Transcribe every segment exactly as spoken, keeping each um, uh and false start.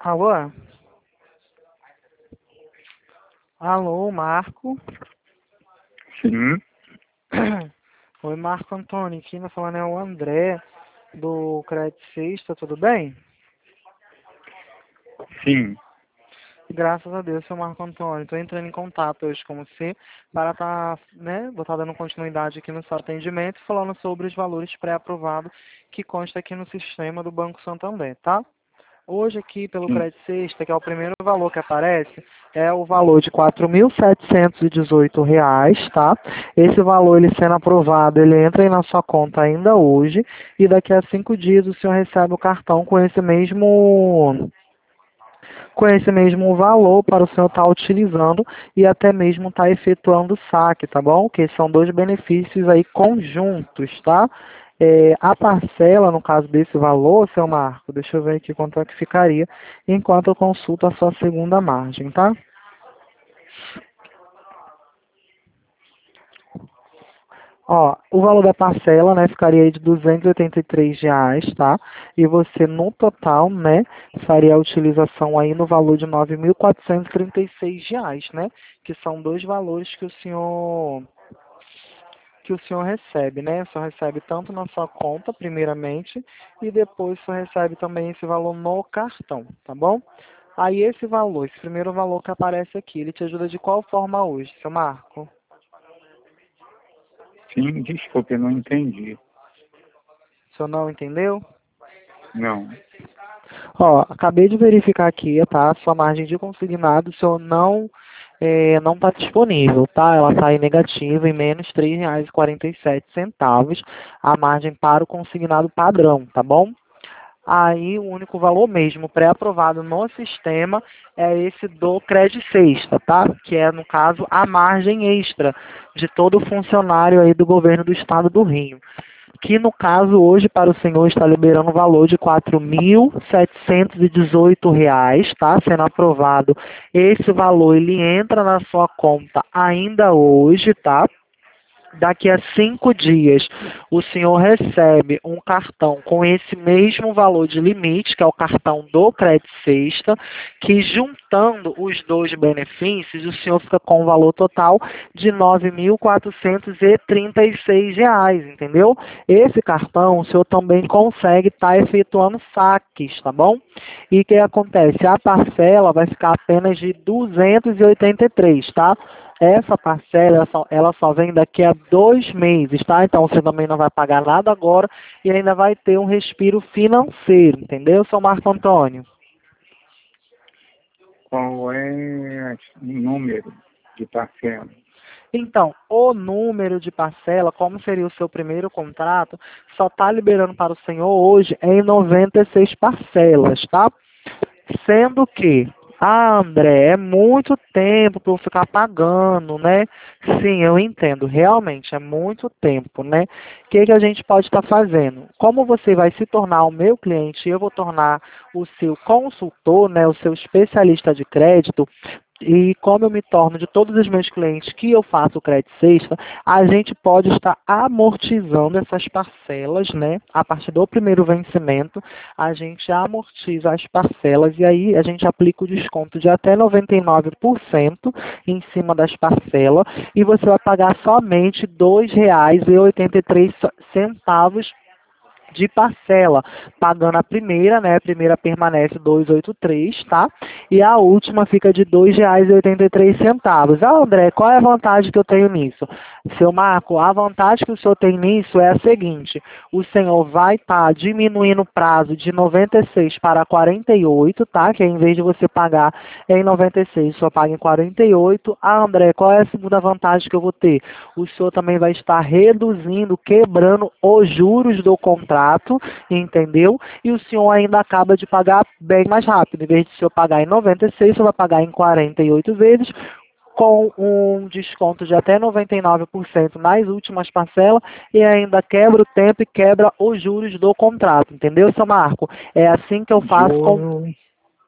Alô? Alô, Marco? Sim, Oi, Marco Antônio. Aqui não falando é o André, do Crédito Sexta, tudo bem? sim. Graças a Deus, seu Marco Antônio. Estou entrando em contato hoje com você para estar, né, vou estar dando continuidade aqui no seu atendimento, falando sobre os valores pré-aprovados que consta aqui no sistema do Banco Santander, tá? Hoje aqui pelo Sim. Crédito Sexta, que é o primeiro valor que aparece, é o valor de quatro mil setecentos e dezoito reais, tá? Esse valor, ele sendo aprovado, ele entra aí na sua conta ainda hoje e daqui a cinco dias o senhor recebe o cartão com esse mesmo com esse mesmo valor para o senhor estar utilizando e até mesmo estar efetuando o saque, tá bom? Que são dois benefícios aí conjuntos, tá? É, a parcela, no caso desse valor, seu Marco, deixa eu ver aqui quanto é que ficaria, enquanto eu consulto a sua segunda margem, tá? Ó, o valor da parcela, né, ficaria aí de duzentos e oitenta e três reais, tá? E você, no total, né, faria a utilização aí no valor de nove mil quatrocentos e trinta e seis reais, né? Que são dois valores que o senhor que o senhor recebe, né? O senhor recebe tanto na sua conta, primeiramente, e depois o senhor recebe também esse valor no cartão, tá bom? Aí esse valor, esse primeiro valor que aparece aqui, ele te ajuda de qual forma hoje, seu Marco? Sim, desculpe, eu não entendi. O senhor não entendeu? Não. Ó, acabei de verificar aqui, tá? Sua margem de consignado, o senhor não é, não está disponível, tá? Ela está em negativa, em menos três reais e quarenta e sete centavos, a margem para o consignado padrão, tá bom? Aí o único valor mesmo pré-aprovado no sistema é esse do Cred Sexta, tá? Que é, no caso, a margem extra de todo funcionário aí do governo do estado do Rio, que no caso hoje para o senhor está liberando o valor de quatro mil setecentos e dezoito reais, tá? Sendo aprovado esse valor, ele entra na sua conta ainda hoje, tá? Daqui a cinco dias, o senhor recebe um cartão com esse mesmo valor de limite, que é o cartão do Crédito Sexta, que juntando os dois benefícios, o senhor fica com um valor total de nove mil quatrocentos e trinta e seis reais, entendeu? Esse cartão, o senhor também consegue estar efetuando saques, tá bom? E o que acontece? A parcela vai ficar apenas de duzentos e oitenta e três, tá? Essa parcela, ela só, ela só vem daqui a dois meses, tá? Então você também não vai pagar nada agora e ainda vai ter um respiro financeiro, entendeu, seu Marco Antônio? Qual é o número de parcela? Então, o número de parcela, como seria o seu primeiro contrato, só está liberando para o senhor hoje em noventa e seis parcelas, tá? Sendo que, ah, André, é muito tempo para eu ficar pagando, né? Sim, eu entendo, realmente é muito tempo, né? O que, que a gente pode estar fazendo? Como você vai se tornar o meu cliente e eu vou tornar o seu consultor, né, o seu especialista de crédito, e como eu me torno de todos os meus clientes que eu faço o crédito sexta, a gente pode estar amortizando essas parcelas, né? A partir do primeiro vencimento, a gente amortiza as parcelas e aí a gente aplica o desconto de até noventa e nove por cento em cima das parcelas e você vai pagar somente dois reais e oitenta e três centavos de parcela, pagando a primeira, né? A primeira permanece duzentos e oitenta e três, tá? E a última fica de dois reais e oitenta e três centavos. Ah, André, qual é a vantagem que eu tenho nisso? Seu Marco, a vantagem que o senhor tem nisso é a seguinte: o senhor vai estar tá diminuindo o prazo de noventa e seis para quarenta e oito, tá? Que em vez de você pagar em noventa e seis, só paga em quarenta e oito. Ah, André, qual é a segunda vantagem que eu vou ter? O senhor também vai estar reduzindo, quebrando os juros do contrato, entendeu? E o senhor ainda acaba de pagar bem mais rápido. Em vez de o senhor pagar em noventa e seis, o senhor vai pagar em quarenta e oito vezes, com um desconto de até noventa e nove por cento nas últimas parcelas e ainda quebra o tempo e quebra os juros do contrato, entendeu, seu Marco? É assim que eu faço com... Juro,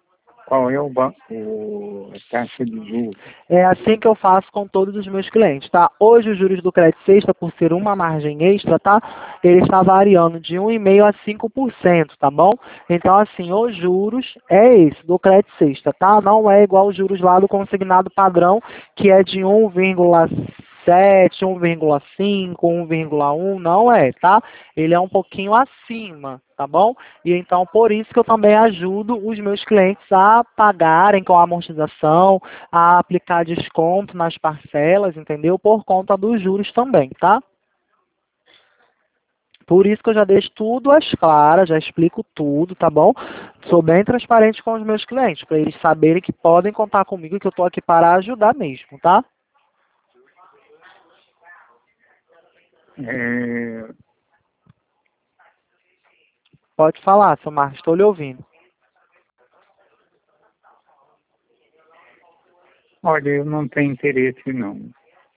qual é o, ba- o a taxa de juros? É assim que eu faço com todos os meus clientes, tá? Hoje os juros do crédito sexta, por ser uma margem extra, tá? Ele está variando de um vírgula cinco por cento a cinco por cento, tá bom? Então, assim, os juros é esse, do crédito sexta, tá? Não é igual os juros lá do consignado padrão, que é de um vírgula sete, um vírgula cinco, um vírgula um, não é, tá? Ele é um pouquinho acima, tá bom? E então, por isso que eu também ajudo os meus clientes a pagarem com a amortização, a aplicar desconto nas parcelas, entendeu? Por conta dos juros também, tá? Por isso que eu já deixo tudo às claras, já explico tudo, tá bom? Sou bem transparente com os meus clientes, para eles saberem que podem contar comigo, que eu estou aqui para ajudar mesmo, tá? É, Pode falar, seu Marcos, estou lhe ouvindo. olha, eu não tenho interesse não.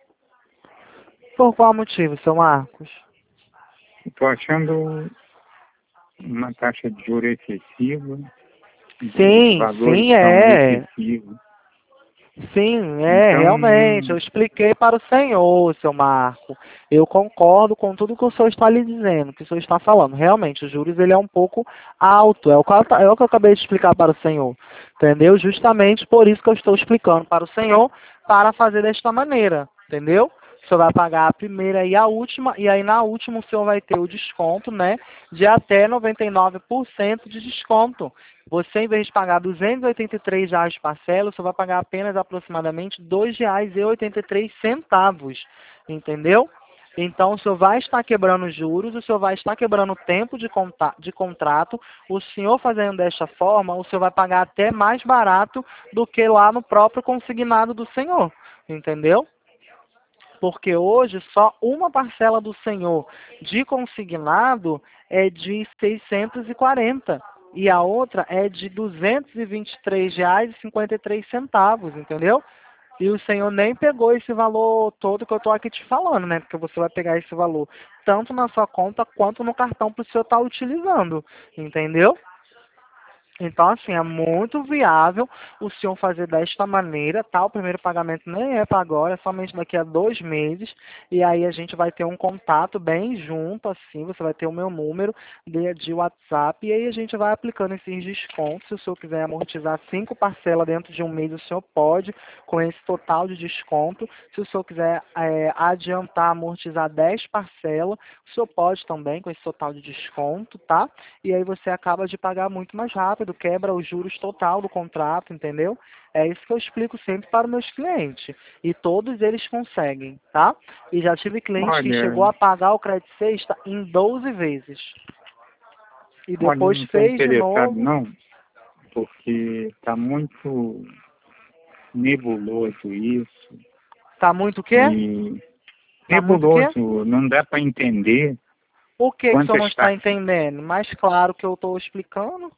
Por qual motivo, seu Marcos? Estou achando uma taxa de juros excessiva, os Sim, valores sim, são é. excessivos. Sim, é, Então, realmente, eu não, expliquei para o senhor, seu Marco. Eu concordo com tudo que o senhor está lhe dizendo, que o senhor está falando. Realmente, os juros ele é um pouco alto, é o, que eu- é o que eu acabei de explicar para o senhor. Entendeu? Justamente por isso que eu estou explicando para o senhor, para fazer desta maneira, entendeu? O senhor vai pagar a primeira e a última, e aí na última o senhor vai ter o desconto, né, de até noventa e nove por cento de desconto. Você, em vez de pagar duzentos e oitenta e três reais de parcela, você vai pagar apenas aproximadamente dois reais e oitenta e três centavos, entendeu? Então, o senhor vai estar quebrando juros, o senhor vai estar quebrando tempo de, conta de contrato. O senhor fazendo desta forma, o senhor vai pagar até mais barato do que lá no próprio consignado do senhor, entendeu? Porque hoje só uma parcela do senhor de consignado é de seiscentos e quarenta e a outra é de duzentos e vinte e três reais e cinquenta e três centavos, entendeu? E o senhor nem pegou esse valor todo que eu estou aqui te falando, né? Porque você vai pegar esse valor tanto na sua conta quanto no cartão para o senhor estar utilizando, entendeu? Então, assim, é muito viável o senhor fazer desta maneira, tá? O primeiro pagamento nem é para agora, é somente daqui a dois meses. E aí a gente vai ter um contato bem junto, assim, você vai ter o meu número de, de WhatsApp. E aí a gente vai aplicando esses descontos. Se o senhor quiser amortizar cinco parcelas dentro de um mês, o senhor pode, com esse total de desconto. Se o senhor quiser é, adiantar, amortizar dez parcelas, o senhor pode também, com esse total de desconto, tá? E aí você acaba de pagar muito mais rápido, quebra os juros total do contrato, entendeu? É isso que eu explico sempre para os meus clientes. E todos eles conseguem, tá? E já tive cliente que olha, chegou a pagar o crédito sexta em doze vezes. E olha, eu depois não estou fez de interessado novo. não, porque está muito nebuloso isso. Tá muito o quê? E Tá muito o quê? nebuloso, não dá para entender O que que o senhor não quantas está taxas. entendendo? Mais claro que eu estou explicando.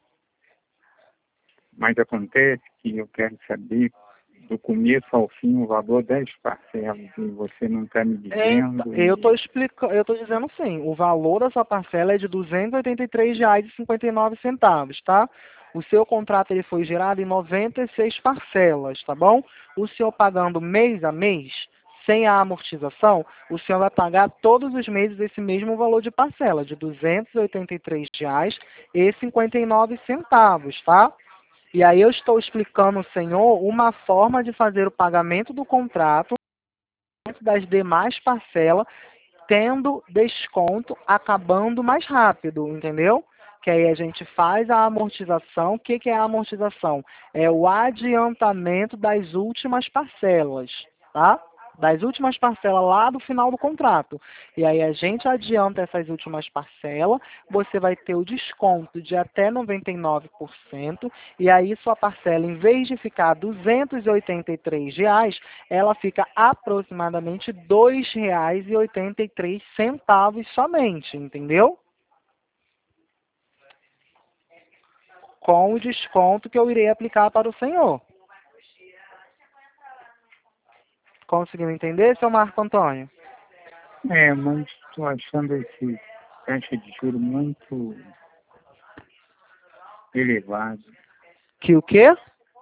Mas acontece que eu quero saber do começo ao fim o valor das parcelas e você não está me Então, dizendo. eu estou E, explicando, eu estou dizendo sim, o valor da sua parcela é de duzentos e oitenta e três reais e cinquenta e nove centavos, tá? O seu contrato ele foi gerado em noventa e seis parcelas, tá bom? O senhor pagando mês a mês, sem a amortização, o senhor vai pagar todos os meses esse mesmo valor de parcela, de duzentos e oitenta e três reais e cinquenta e nove centavos, tá? E aí eu estou explicando ao senhor uma forma de fazer o pagamento do contrato das demais parcelas, tendo desconto, acabando mais rápido, entendeu? Que aí a gente faz a amortização. O que, que é a amortização? É o adiantamento das últimas parcelas, tá? Das últimas parcelas lá do final do contrato. E aí a gente adianta essas últimas parcelas, você vai ter o desconto de até noventa e nove por cento, e aí sua parcela, em vez de ficar duzentos e oitenta e três reais, ela fica aproximadamente dois reais e oitenta e três centavos somente, entendeu? Com o desconto que eu irei aplicar para o senhor. Conseguiu entender, seu Marco Antônio? é, mas estou achando esse taxa de juros muito elevado. Que o quê?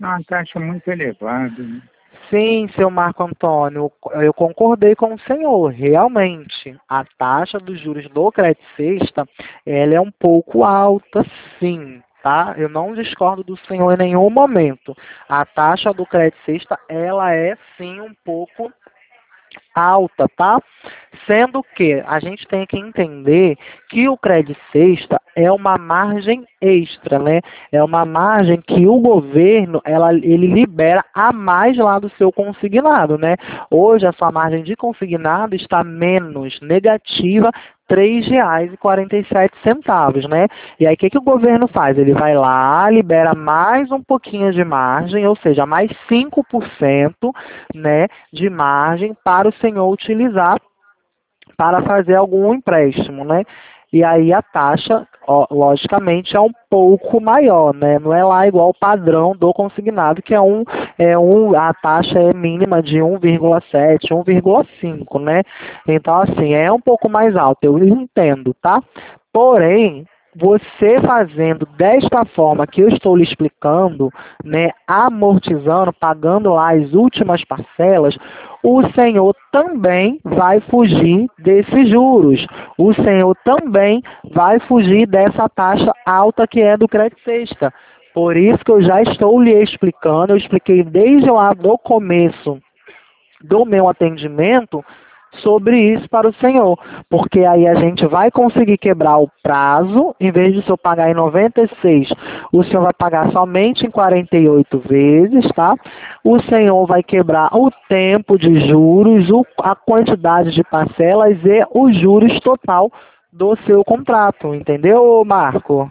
É uma taxa muito elevada, né? Sim, seu Marco Antônio, eu concordei com o senhor. Realmente, a taxa dos juros do crédito sexta, ela é um pouco alta, sim, tá? Eu não discordo do senhor em nenhum momento. A taxa do crédito sexta, ela é sim um pouco alta, tá? Sendo que a gente tem que entender que o crédito sexta é uma margem extra, né? É uma margem que o governo, ela, ele libera a mais lá do seu consignado, né? Hoje a sua margem de consignado está menos negativa, três reais e quarenta e sete centavos, né? E aí o que, que o governo faz? Ele vai lá, libera mais um pouquinho de margem, ou seja, mais cinco por cento, né, de margem para o senhor utilizar para fazer algum empréstimo, né? E aí a taxa, ó, logicamente, é um pouco maior, né? Não é lá igual o padrão do consignado, que é um, é um, a taxa é mínima de um vírgula sete, um vírgula cinco, né? Então, assim, é um pouco mais alto, eu entendo, tá? Porém, você fazendo desta forma que eu estou lhe explicando, né, amortizando, pagando lá as últimas parcelas, o senhor também vai fugir desses juros. O senhor também vai fugir dessa taxa alta que é do crédito sexta. Por isso que eu já estou lhe explicando, eu expliquei desde lá do começo do meu atendimento sobre isso para o senhor, porque aí a gente vai conseguir quebrar o prazo, em vez de o senhor pagar em noventa e seis, o senhor vai pagar somente em quarenta e oito vezes, tá? O senhor vai quebrar o tempo de juros, o, a quantidade de parcelas e os juros total do seu contrato, entendeu, Marco?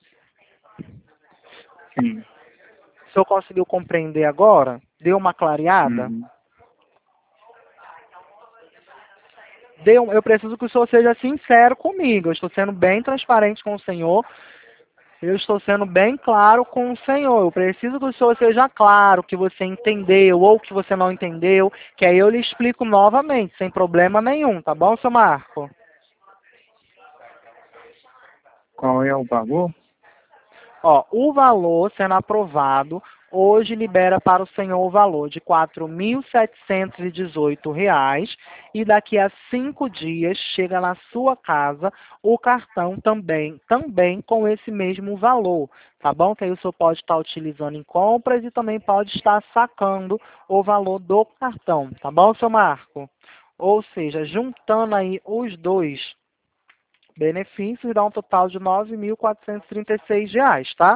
Sim. O senhor conseguiu compreender agora? Deu uma clareada? Uhum. Deu, eu preciso que o senhor seja sincero comigo. Eu estou sendo bem transparente com o senhor. Eu estou sendo bem claro com o senhor. Eu preciso que o senhor seja claro, que você entendeu ou que você não entendeu, que aí eu lhe explico novamente, sem problema nenhum, tá bom, seu Marco? Qual é o valor? Ó, o valor sendo aprovado, hoje libera para o senhor o valor de quatro mil setecentos e dezoito reais e daqui a cinco dias chega na sua casa o cartão também, também com esse mesmo valor, tá bom? Que aí o senhor pode estar utilizando em compras e também pode estar sacando o valor do cartão, tá bom, seu Marco? Ou seja, juntando aí os dois benefícios, dá um total de nove mil quatrocentos e trinta e seis reais, tá?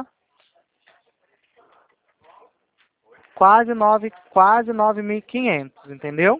Quase nove, quase nove mil e quinhentos, entendeu?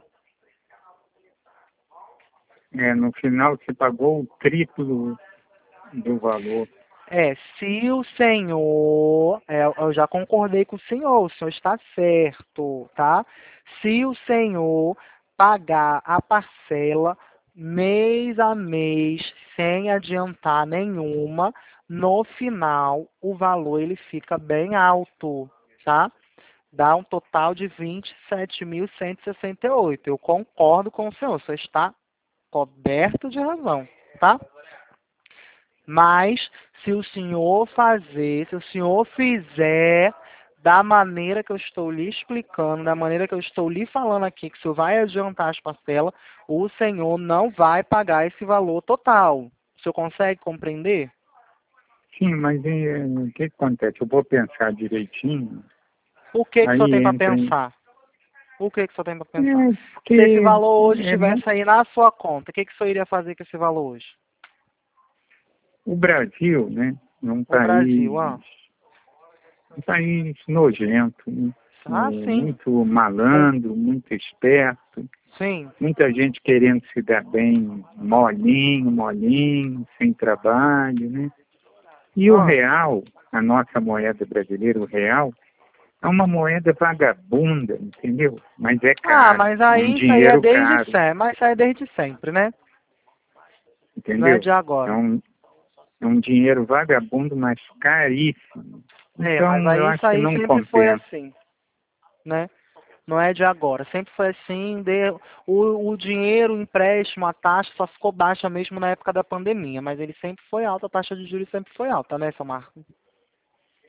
É, no final você pagou o triplo do valor. É, se o senhor, é, eu já concordei com o senhor, o senhor está certo, tá? Se o senhor pagar a parcela mês a mês, sem adiantar nenhuma, no final o valor ele fica bem alto, tá? Dá um total de vinte e sete mil cento e sessenta e oito. Eu concordo com o senhor, o senhor está coberto de razão, tá? Mas, se o senhor fazer, se o senhor fizer da maneira que eu estou lhe explicando, da maneira que eu estou lhe falando aqui, que o senhor vai adiantar as parcelas, o senhor não vai pagar esse valor total. O senhor consegue compreender? Sim, mas é, o que acontece? Eu vou pensar direitinho, O que, que o senhor aí tem para entra em... pensar? O que, que o senhor tem para pensar? É, Se esse porque valor hoje é muito... estivesse aí na sua conta, o que, que o senhor iria fazer com esse valor hoje? O Brasil, né, é um O país, Brasil, ah. um país nojento, né? É, Ah, sim. muito malandro, muito esperto, Sim. muita gente querendo se dar bem molinho, molinho, sem trabalho, né? E o Ah. real, a nossa moeda brasileira, o real, é uma moeda vagabunda, entendeu? Mas é Ah, caro, mas é um aí isso aí é dinheiro desde caro, sempre, mas isso aí é desde sempre, né? Não é entendeu? de É agora. um, é um dinheiro vagabundo, mas caríssimo. É, mas Então, eu aí isso acho que aí não sempre foi compensa. assim, né? Não é de agora. Sempre foi assim. De, o, o dinheiro, o empréstimo, a taxa só ficou baixa mesmo na época da pandemia, mas ele sempre foi alto, a taxa de juros sempre foi alta, né, seu Marco?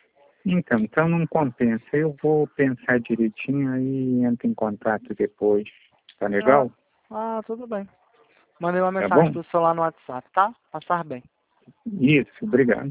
Então, então não compensa. Eu vou pensar direitinho aí entro em contato depois. Tá legal? Ah, ah tudo bem. Mandei uma Tá mensagem bom? pro seu lá no WhatsApp, tá? Passar bem. Isso, obrigado.